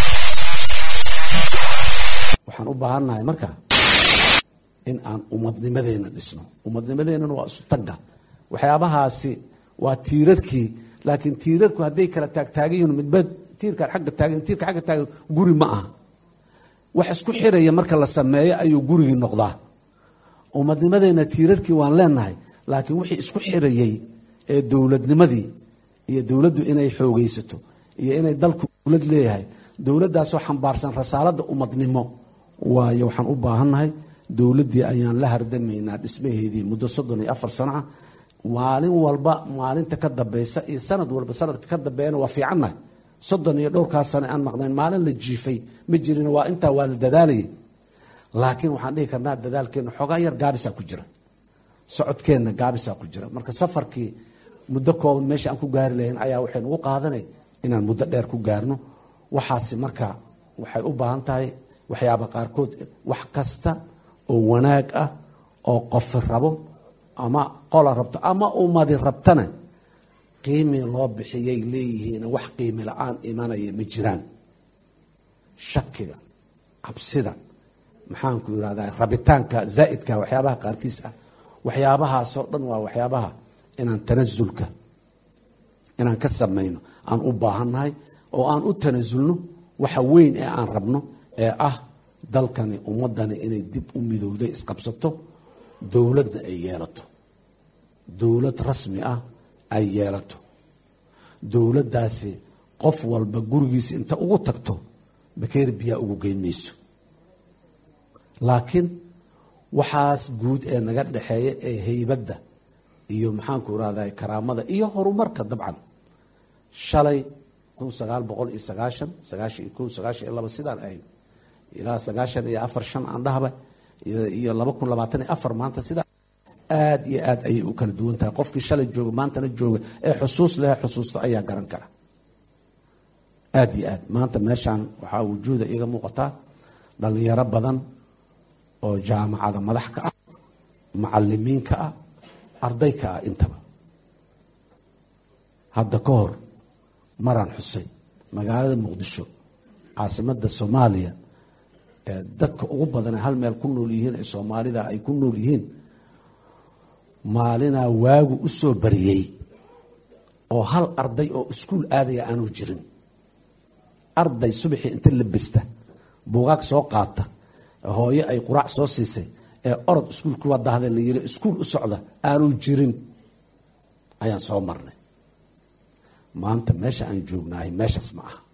Speaker 13: waxaan u baahannahay marka in aan ummadnimadeena dhisno ummadnimadeennana waa isu tagga waxyaabahaasi waa tiirarkii laakiin tiirarku hadday kala taagtaagan yihiin midba tiirkaan xagga taagan tiirka xagga taagan guri ma aha wax isku xiraya marka la sameeyo ayuu gurigii noqdaa ummadnimadeena tiirarkii waan leenahay laakiin wixii isku xirayay ee dowladnimadii iyo dowladdu inay xoogaysato iyo inay dalku dowlad leeyahay dowladdaasoo xambaarsan rasaaladda ummadnimo waayo waxaan u baahannahay dowladdii ayaan la hardamaynaa dhismaheedii muddo soddon iyo afar sano ah maalin walba maalinta ka dambaysa iyo sanad walba sanadka ka dambeeyana waa fiicannahay soddon iyo dhowrkaas sane aan maqnayn maalin la jiifay ma jirin waa intaa waa la dadaalayay laakiin waxaan dhihi karnaa dadaalkeenna xoogaa yar gaabisaa ku jira socodkeenna gaabisaa ku jira marka safarkii muddo kooban meesha aan ku gaari lahayn ayaa waxay nagu qaadanay inaan muddo dheer ku gaarno waxaasi marka waxay u baahan tahay waxyaaba qaarkood wax kasta oo wanaag ah oo qofi rabo ama qola rabto ama ummadi rabtana qiimi loo bixiyay leeyihiin wax qiimi la-aan imanaya ma jiraan shakiga cabsida maxaanku irahdaa rabitaanka zaa'idka waxyaabaha qaarkiis ah waxyaabahaasoo dhan waa waxyaabaha inaan tanasulka inaan ka samayno aan u baahannahay oo aan u tanasulno waxa weyn ee aan rabno ee ah dalkani ummadani inay dib u midowday isqabsato dowladna ay yeelato dowlad rasmi ah ay yeelato dowladdaasi qof walba gurigiisa inta ugu tagto bakeeri biyaa ugu geyn mayso laakiin waxaas guud ee naga dhexeeya ee haybadda iyo maxaanku irahday karaamada iyo horumarka dabcan shalay kun sagaal boqol iyo sagaashan sagaashan iyo kow sagaashan iyo laba sidaan ahayn ilaa sagaashan iyo afar shan aan dhahba iyo laba kun labaatan iyo afar maanta sidaa aada iyo aad ayay u kala duwan tahay qofkii shalay jooga maantana jooga ee xusuus leh xusuusta ayaa garan kara aada iyo aad maanta meeshaan waxaa wujuuda iga muuqataa dhalinyaro badan oo jaamacada madax ka ah macalimiin ka ah arday ka ah intaba hadda ka hor maraan xusay magaalada muqdisho caasimadda soomaaliya ee dadka ugu badan hal meel ku nool yihiin ee soomaalida ay ku nool yihiin maalinaa waagu u soo bariyey oo hal arday oo iskuul aadaya aanu jirin arday subaxii inta labista buugaag soo qaata hooyo ay quraac soo siisay ee orod iskuulku waa dahda la yiri iskuul u socda aanu jirin ayaan soo marnay maanta meesha aan joognahay meeshaas ma aha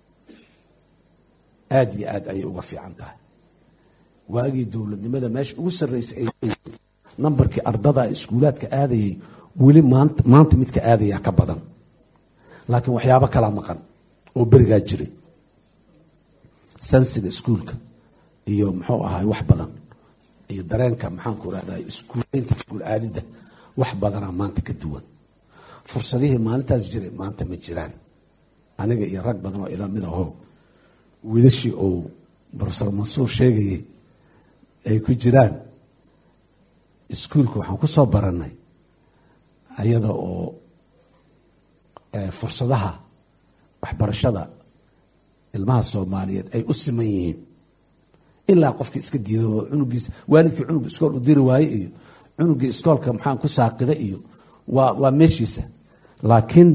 Speaker 13: aada iyo aad ayay uga fiican tahay waagii dowladnimada meesha ugu sarreysay ay nambarkii ardada iskuulaadka aadayay weli maanta maanta midka aadayaa ka badan laakiin waxyaabo kala maqan oo berigaa jiray sansiga iskuulka iyo muxuu ahay wax badan iyo dareenka maxaanku irahdaa iskuulaynta iskuul aadidda wax badanaa maanta ka duwan fursadihii maalintaas jiray maanta ma jiraan aniga iyo rag badan oo ila mid aho wiilashii uu profesor mansuur sheegayay ay ku jiraan iskuulka waxaan ku soo baranay ayada oo fursadaha waxbarashada ilmaha soomaaliyeed ay u siman yihiin ilaa qofkii iska diido cunugiis waalidkii cunug iskool u diri waaye iyo cunugii iskoolka maxaan ku saaqida iyo waa waa meeshiisa laakiin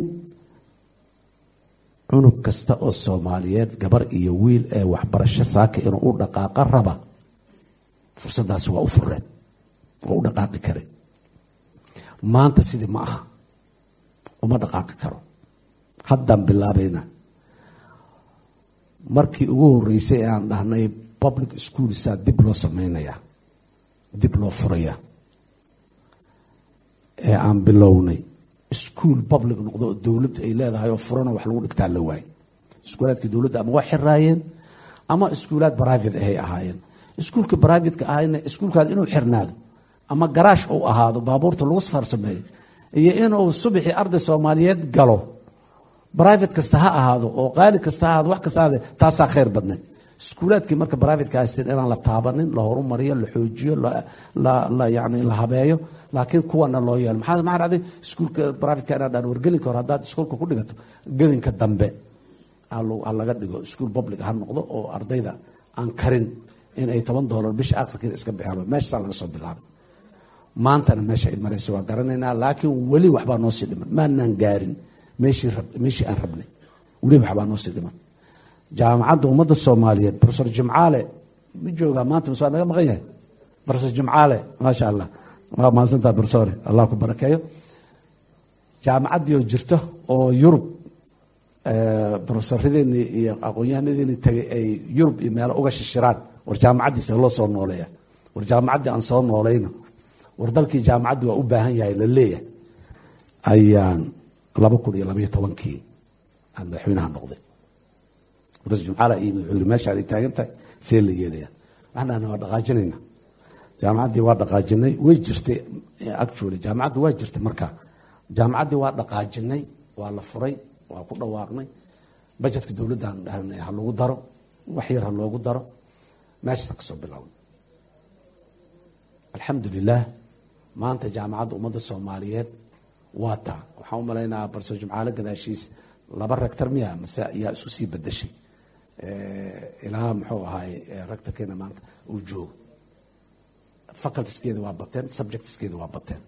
Speaker 13: cunug kasta oo Soomaaliyeed gabar iyo wiil ee waxbarasho saaka inuu u dhaqaaqa raba fursadaas waa u fureen waa u dhaqaaqi kare maanta sidii ma aha uma dhaqaaqi karo haddaan bilaabayna markii ugu horeysay aan dhahnay public schools dib loo sameynaya dib loo furaya ee aan bilownay school public noqdo dawladda ay leedahay oo furan wax lagu dhigtaa la waay iskuulaadka dawladda ama wax xiraayeen ama iskuulaad private ah ay ahaayeen iskuulka private ka ahayna iskuulkaan inuu xirnaado ama garaash uu ahaado baabuurta lagu safar sameeyo iyo inuu subaxii arday Soomaaliyeed galo private kasta ha ahaado oo qaali kasta ha ahaado wax kasta ha taasa khayr badnay iskuulaadkii marka private ka haysteen inaan la taabanin la horumariyo la xoojiyo la la yaani la habeeyo laakiin kuwana loo yeelo maxaa ma raacday iskuulka private ka inaan wargelin karo hadaad iskuulka ku dhigato gadinka dambe aa laga dhigo iskuul public ha noqdo oo ardayda aan karin in ay toban dollar bish aqalkeeda iska bixiyaan meesha laga soo bilaabo maantana meesha ay marayso waa garanaynaa laakiin wali waxba noo sii dhiman maanaan gaarin meeshii rab meeshii aan rabnay wali waxba noo sii dhiman jaamacadda ummadda Soomaaliyeed professor Jimcaale ma jooga maanta soo naga maqan yahay professor Jimcaale ma sha Allah waa maasanta professor Allah ku barakeeyo jaamacadii oo jirto oo Yurub ee professoradeenii iyo aqoonyahanadeenii tagay ay Yurub iyo meel uga shishiraan war jaamacadiisa loo soo nooleeya war jaamacadii aan soo nooleeyno war dalkii jaamacaddu waa u baahan yahay la leeyahay ayaan laba kun iyo laba iyo tobankii aan madaxweynaha noqday professor Jimcaale iyo madaxweyne meesha ay taagantahay see la yeelaya waxaan waa dhaqaajinayna jaamacadii waa dhaqaajinay way jirtay actually jaamacaddu waa jirtay marka jaamacadii waa dhaqaajinay waa la furay waa ku dhawaaqnay budgetka dawladda aan dhahnay ha lagu daro wax yar ha loogu daro meesha ka soo bilaaway alxamdulillah maanta jaamacadda ummadda Soomaaliyeed waa taa waxaan u maleynayaa professor Jimcaale gadaashiis laba rector miya mase ayaa isku sii bedeshay ee ilaa muxuu ahaay rectorkeena maanta uu joogo facultieskeeda waa bateen subjectskeeda waa bateen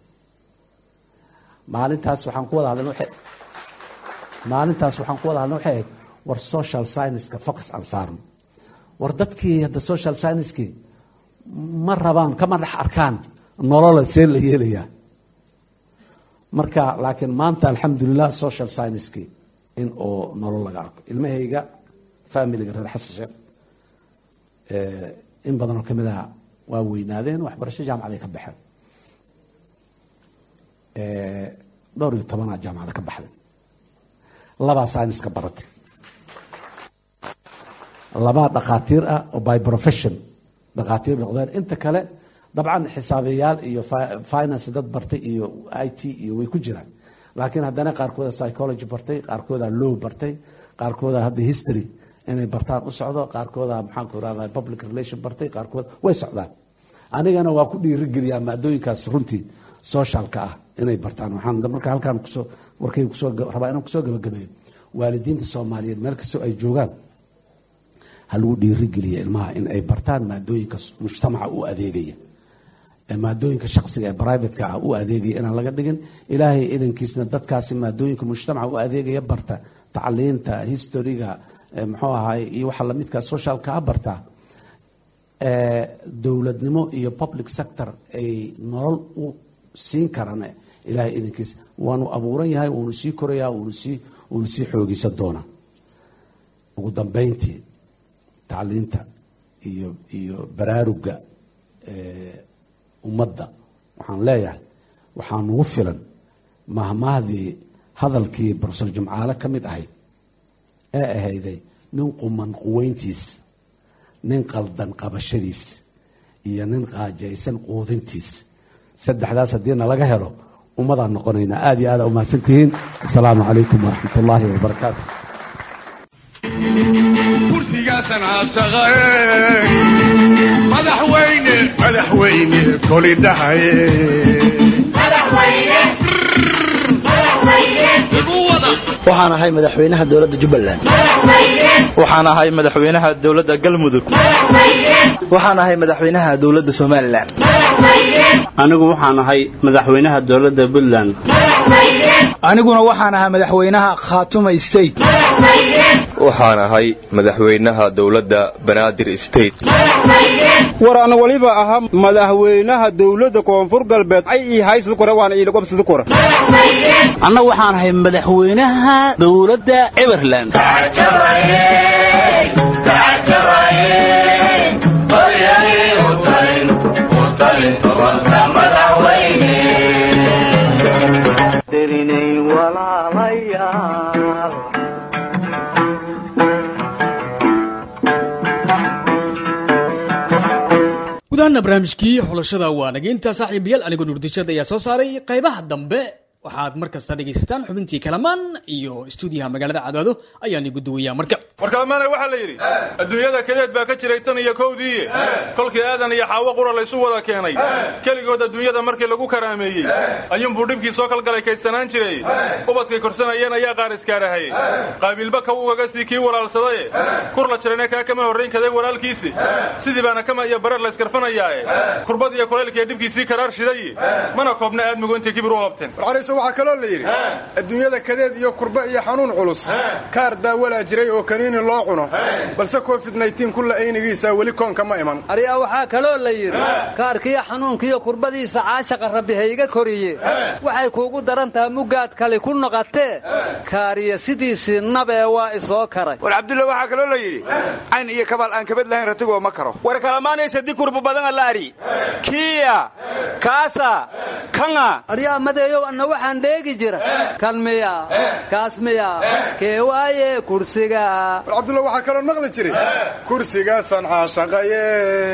Speaker 13: maalintaas waxaan ku wada hadalnay waxa maalintaas waxaan ku wada hadalnay waxa war social science ka focus aan saarno war dadkii hadda social science ki ma rabaan kama dhex arkaan nolol seel la yeelaya marka laakiin maanta alxamdulillah social science ki in oo nolol laga arko ilmahayga family reer xasan sheekh ee in badan oo kamid ah waa weynaadeen waxbarasho jaamacad ka baxeen ee dhowr iyo toban jaamacad ka baxday laba science ka baratay laba dhaqaatiir ah oo by profession dhaqaatiir noqdeen inta kale dabcan xisaabiyaal iyo finance dad bartay iyo I T iyo way ku jiraan laakiin haddana qaarkood psychology bartay qaarkood law bartay qaarkood hadda history inay bartaan u socdo qaarkood maxaan ku raadayay public relation bartay qaarkood way socdaan anigana waa ku dhiirigeliyaa maadooyinkaas runtii socialka ah inay bartaan waxaan marka halkaan ku soo warkay ku soo rabaa inaan ku soo gabagabeeyo waalidiinta Soomaaliyeed meel kasta ay joogaan hal uu dhiirigeliyaa ilmaha in ay bartaan maadooyinka mujtamaca u adeegaya maadooyinka shakhsiga ee private ka u adeegaya inaan laga dhigin ilaahay idankiisna dadkaasi maadooyinka mujtamaca u adeegaya barta tacliinta historyga muxuu ahaay iyo waxa la midka social ka barta ee dawladnimo iyo public sector ay nolol u siin karaan ilaahay idankiis waanu abuuran yahay waanu sii korayaa waanu sii waanu sii xoogisa doona ugu dambeyntii tacliinta iyo iyo baraaruga ee ummadda waxaan leeyahay waxaan ugu filan mahmahdii hadalkii professor Jimcaale ka mid ahayd ee ahayday nin quman quweyntiis nin qaldan qabashadiis iyo nin qaajaysan quudintiis saddexdaas haddiina laga helo ummadaan noqonayna aad iyo aad u mahadsantihiin assalaamu calaykum waraxmatullaahi wabarakaatu
Speaker 14: kursigaasan aasaqae madaxweyne madaxweyne koli dhahaye madaxweyne madaxweyne igu wada
Speaker 15: waxaan ahay madaxweynaha dowladda Jubbaland
Speaker 9: waxaan ahay madaxweynaha dowladda Galmudug
Speaker 15: waxaan ahay madaxweynaha dowladda Soomaaliland
Speaker 16: anigu waxaan ahay madaxweynaha dowladda Puntland
Speaker 17: aniguna waxaan ahay madaxweynaha Khaatuma State
Speaker 18: waxaan ahay madaxweynaha dowladda Banaadir State
Speaker 19: war ana waliba aha madaxweynaha dowladda Koonfur Galbeed ay ii hayso kore waan ii lagu sida kore
Speaker 20: anna waxaan ahay madaxweynaha dowladda Everland
Speaker 1: Terinay walaalayaal
Speaker 2: gudahanna barnaamijkii xulashada waa nageynta saaxiibayaal anigoo nuurdishada ayaa soo saaray qaybaha dambe waxaad mar kasta dhegaysataan xubintii kalamaan iyo stuudiyaha magaalada Cadaado ayaan igu duwayaa marka
Speaker 21: warkalamaana waxa la yiri adduunyada kadeed baa ka jiray tan iyo kowdii kolkii aadan iyo xaawo qura la isu wada keenay kaligood adduunyada markii lagu karaameeyay ayuun buu dhibkii soo kalgalay kaydsanaan jiray ubadkay korsanayeen ayaa qaar iskaarahay qaabilba ka ugaga sii kii walaalsaday kur la jirana ka kama horreyn kaday walaalkiisi sidii baana kama iyo barar la iskarfanayaa kurbad iyo kuleelkii dhibkiisii karaar shiday mana koobna aadmigu intii kibir u qabteen
Speaker 22: waxa kaloo la yiri adduunyada kadeed iyo kurba iyo xanuun culus kaar daawala jiray oo kaniini loo cuno balse covid nineteen kullu aynigiisa wali koonka ma iman
Speaker 23: ariya waxa kaloo la yiri kaarkiya xanuunkiyo kurbadiisa caashaqa rabbi hayga koriye waxay kuugu darantaa mugaad kale ku noqotee kaariya sidiisi nabe waa isoo karay
Speaker 24: war abdulla waxa kaloo la yiri aan iyo kabal aan kabad lahayn ratigo ma karo
Speaker 19: war kalamaanaysa di kurba badan la ari kiya kaasa kanga
Speaker 23: ariya madeeyo anna waxaan dheegi jira kalmiya kaasmiya kee waaye kursiga
Speaker 22: war abdulla waxa kaloo maqli jiray kursiga san caashaqaye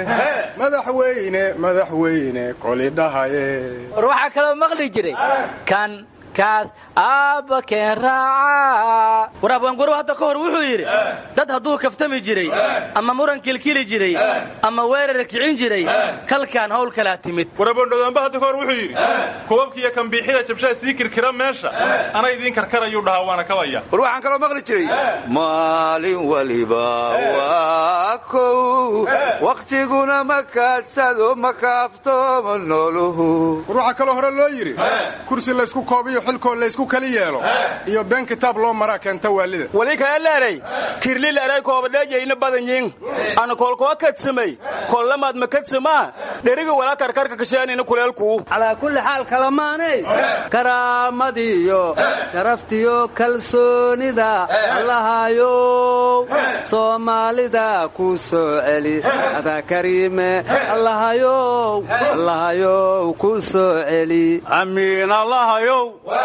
Speaker 22: madaxweyne madaxweyne koli dhahaye
Speaker 23: war waxa kaloo maqli jiray kan kaas aaba keen raaca
Speaker 12: waraabwan guru hadda ka hor wuxuu yidhi dad hadduu kaftami jiray ama muran kilkili jiray ama weerar kicin jiray kalkaan hawl kala timid
Speaker 21: warabondhodaanba hadda ka hor wuxuu yidhi kubabkiiyo kambiixida jabshaa sii kirkira meesha ana idiin karkarayuu dhahaa waana kabaya
Speaker 24: war waxaan kaloo maqli jiray maalin waliba waa kow wakhtiguna ma kaadsado ma kaaftoomo nooluhu
Speaker 22: war waxaa kaloo hore loo yidhi kursi laysku koobiyo xilkoo la isku kali yeelo iyo been kitaab loo maraa keenta waalida
Speaker 19: wali ka leeray kirli leeray koobadayna badanyin ana koolkoo kadsamay kollamaad ma kadsama dheriga wala karkarka kashaanina kuleelku
Speaker 23: ala kulli xaal kalamaanay karaamadiyo sharaftiyo kalsoonida allahayo soomaalida ku soo celi ada kariime allahayo allahayo ku soo celi
Speaker 19: amiin allahayo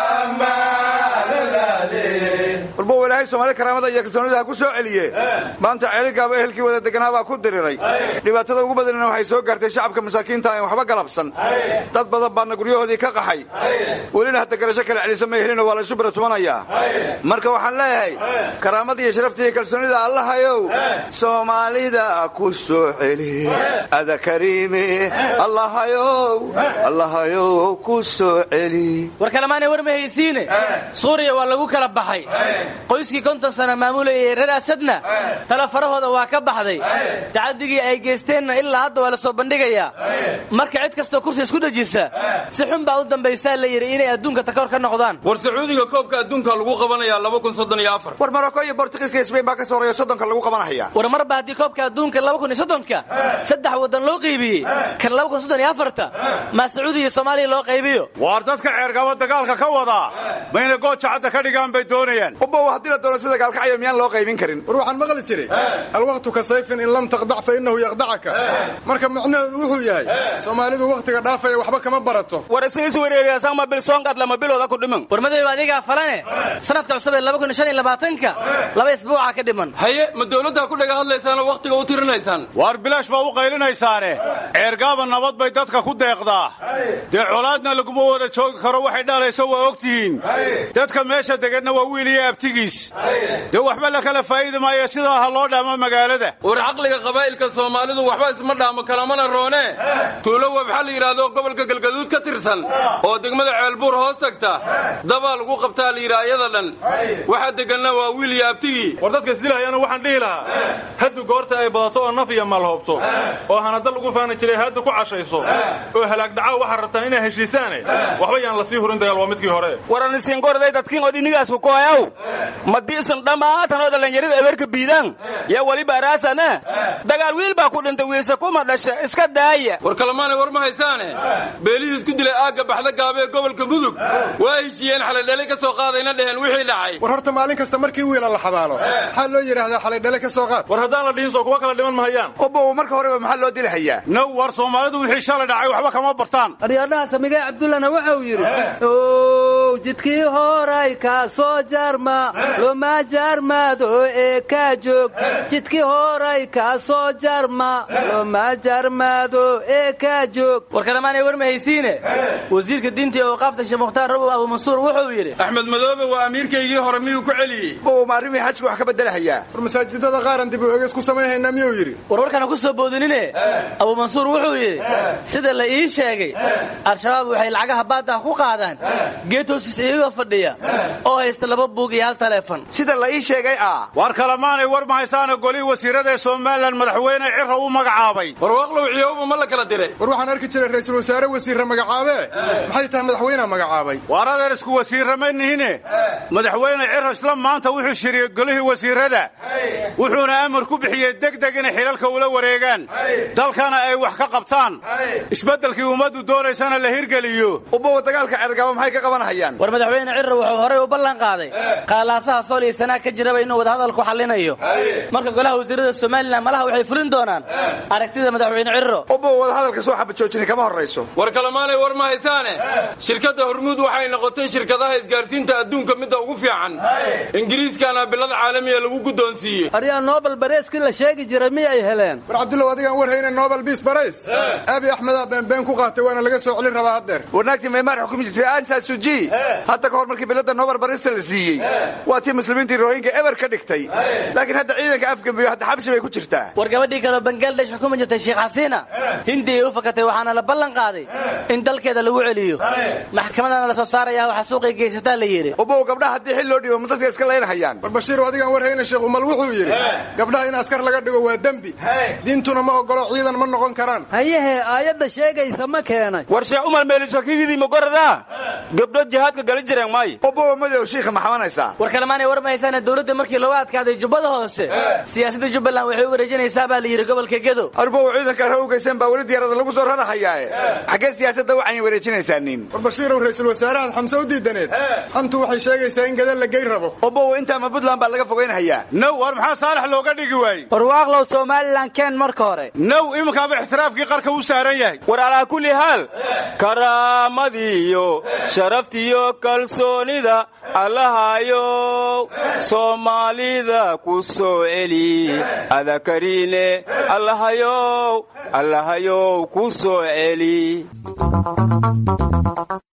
Speaker 24: walba walaahay Soomaali karaamada iyo kalsoonida ku soo celiye maanta ceelgaaba ehelkii wada deganaa baa ku diriray dhibaatada ugu badanna waxay soo gaartay shacabka masaakiinta aan waxba galabsan dad badan baa guryahoodii ka qaxay walina hadda garasho kale celisamay helina waa la isu baratumanaya marka waxaan leeyahay karaamada iyo sharafta iyo kalsoonida allahayow Soomaalida ku soo celi ada kariime allahayow allahayow ku soo celi
Speaker 12: warkalamaanay war ma haysiine Suuriya waa lagu kala baxay qoyskii konton sano maamulayay reer Asadna tala farahooda waa ka baxday tacaddigii ay geysteenna ilaa hadda waa la soo bandhigayaa marka cid kasta kursi isku dajisa si xun baa u dambaysaa la yiri inay adduunka takoor ka noqdaan
Speaker 21: war Sacuudiga koobka adduunka lagu qabanayaa laba kun soddon iyo afar
Speaker 24: war Morocco iyo Portugal iyo Spain baa ka soo horeeya soddonka lagu qabanaya
Speaker 12: war mar baa hadii koobka adduunka laba kun iyo soddonka saddex wadan loo qaybiyay kan laba kun soddon iyo afar ma Sacuudi iyo Soomaaliya loo qaybiyo
Speaker 19: war dadka ceergaba dagaalka ka wada mayna gooja cadda ka dhigaan bay doonayaan
Speaker 24: ubba hadii la doono sida gaalka ayo miyaan loo qaybin karin
Speaker 22: war waxaan maqli jiray alwaqtu ka sayfin in lam taqdac fa innahu yaqdacaka marka macnaheedu wuxuu yahay Soomaalidu waqtiga dhaafay waxba kama barato
Speaker 19: war isii wareeraysan ma bil soon qad lama bilooda ku dhiman
Speaker 12: war maday adiga falane sanadka cusub ee laba kun shan iyo labaatan laba isbuuca ka dhiman
Speaker 21: haye ma dawladda ku dhaga hadlaysaan waqtiga u tirinaysaan
Speaker 19: war bilaash baa u qaylinaysaane ceergaaba nabad bay dadka ku deeqdaa de colaadna lagu wada joogi karo waxay dhalayso waa ogtihiin dadka
Speaker 3: meesha deganna waa wiil iyo abtigiis dee waxba la kala faa'iidi maayo sidaa ha loo dhaamo magaalada
Speaker 4: war caqliga qabaa'ilka Soomaalidu waxba isma dhaamo kalamana roone tuulo wabxa la yiraahdo gobolka galgaduud ka tirsan oo degmada Ceelbuur hoos tagta daba lagu qabtaa la yiraahdo dhan waxa deganna waa wiil iyo abtigii
Speaker 21: war dadka isdilayana waxaan dhihi lahaa haddu goorta ay badato oo naf iyo maal hoobto oo hanada lagu faana jiray haddu ku cashayso oo halaag dhaca waxa rabtaan inay heshiisaan waxba yaan la sii hurin dagaal waa midkii hore
Speaker 19: waran isin gorday dadkiin oo dhinigaas ku kooyaw madiisan dhamaatan oo dhalinyarada abeerka biidaan ya wali baaraasana dagaal wiil baa ku dhintay wiilsa kuma dhasha iska daaya
Speaker 4: war kalamaana war ma haysaane beelihiis ku dilay aaga baxda gaabee gobolka mudug waa heshiyeen xalay dhalay ka soo qaadayna dheheen wixii dhacay
Speaker 22: war horta maalin kasta markii wiil la xabaalo waxa loo yiraahdaa xalay dhalay ka soo qaad
Speaker 21: war haddaan la dhihin soo kuwa kala dhiman mahayaan
Speaker 24: obo marka hore waxa loo dilahayaa
Speaker 3: now war Soomaalidu wixii shalay dhacay waxba kama bartaan
Speaker 23: ariyadaha samigay Cabdullahna waxa uu yiri oo jidkii horay ka soo jarma loma jarmado ee ka joog jidkii horay ka soo jarma loma jarmado ee ka joog
Speaker 19: war kalamaanay war ma haysiine wasiirka diinta ee waqafta Sheekh Muxtaar Rabi Abu Mansuur wuxuu yiri
Speaker 4: Axmed Madoobe waa amiirkaygii hore miyuu ku celiyay
Speaker 24: oo maarimi xajku wax ka bedelayaa
Speaker 22: war masaajidada qaaran dib u eegis ku sameeyayna miyuu yiri
Speaker 19: war warkana ku soo boodinine Abu Mansuur wuxuu yiri sida la ii sheegay al-shabaab waxay lacagaha baada ku qaadaan geetosis iyaga fadhiya oo haysta laba buug iyo hal telefoon
Speaker 24: sida la ii sheegay ah
Speaker 3: war kalamaanay war ma haysaana golii wasiirada Soomaaliland madaxweyne Cirra uu magacaabay
Speaker 4: war waqlow ciyooba ma la kala diray
Speaker 22: war waxaan arki jiray ra'iisul wasaare wasiirra magacaabe maxay tahay madaxweynaha magacaabay
Speaker 3: war adeer isku wasiirra ma nihine madaxweyne Cirra isla maanta wuxuu shiriyay golihii wasiirada wuxuuna amar ku bixiyay degdeg in xilalka ula wareegaan dalkana ay wax ka qabtaan isbeddelkii ummadu doonaysana la hirgeliyo
Speaker 24: uba dagaalka cirgaba maxay ka qabanayaan
Speaker 19: war madaxweyne Cirra wuxuu hore u ballan qaaday qaalaasaha Soomaaliya ka jiraba inuu wada hadal ku xalinayo marka golaha wasiirada Soomaaliland malaha waxay furin doonaan aragtida madaxweyne Cirra
Speaker 24: uba wada hadalka soo xabad joojin kama horeyso
Speaker 4: war kalamaanay war ma haysaane shirkadda Hormuud waxay noqotay shirkadaha isgaarsiinta adduunka midda ugu fiican Ingiriiskana bilad caalamiga lagu gudoonsiiyay
Speaker 23: ariya Nobel Prize la sheegi jiray mi ay heleen
Speaker 22: war Cabdullaahi adigan war hayna Nobel Peace Prize abi Ahmed ben ben ku qaatay waana laga soo celin rabaa hadeer
Speaker 24: wanaagtii meemar xukuumi jirtay Ansa Suji hatta ka hor markii bilada Nobel Prize la siiyay waa tii muslimiintii Rohingya ever ka dhigtay laakiin hadda ciidanka Afgambiyo hadda xabsi bay ku jirtaa
Speaker 19: war gabadhii kale Bangladesh xukuumi jirtay Sheikh Hasina Hindi u fakatay waxaana la ballan qaaday in dalkeeda lagu celiyo maxkamadana la soo saaraya waxa suuqay geysata la yiri
Speaker 24: ubo gabdhaha hadii xil loo dhigo muddaska iska leeyahay
Speaker 22: war Bashiir adigan war hayna Sheekh Umal wuxuu yiri gabdhaha in askar laga dhigo waa dambi diintuna ma ogolo ciidan ma noqon karaan
Speaker 23: hayahe aayada sheegaysa ma keenay
Speaker 19: war Sheekh Umal meel shakigii ma gorada gabdho jihadka gali jireen maay
Speaker 24: ubo madow Sheekh maxamanaysa
Speaker 19: war kalamaanay war ma haysan dawladda markii loo adkaaday jubbada hoose siyaasadda Jubbaland waxay u wareejinaysaa baa la yiri gobolka Gedo
Speaker 24: arbo ciidanka raawgaysan baa wali diyaarada lagu soo rarahayaa xagee siyaasadda waxay wareejinaysaaniin
Speaker 22: war Bashiir ra'iisul wasaaraha Xamsa u diidaneed xantu waxay sheegaysaa in gadal la geey rabo
Speaker 24: ubo inta ma Puntland baa laga fogeynayaa
Speaker 3: now war maxaa saalax looga dhigi waay
Speaker 19: war waaqlow Soomaaliland keen marka hore
Speaker 3: now imka ba ixtiraafkii qarka u saaran yahay
Speaker 19: war ala kulli hal karaamadiyo sharaftiyo kalsoonida allahayo Soomaalida ku soo celi adakariine allahayo allahayo ku soo celi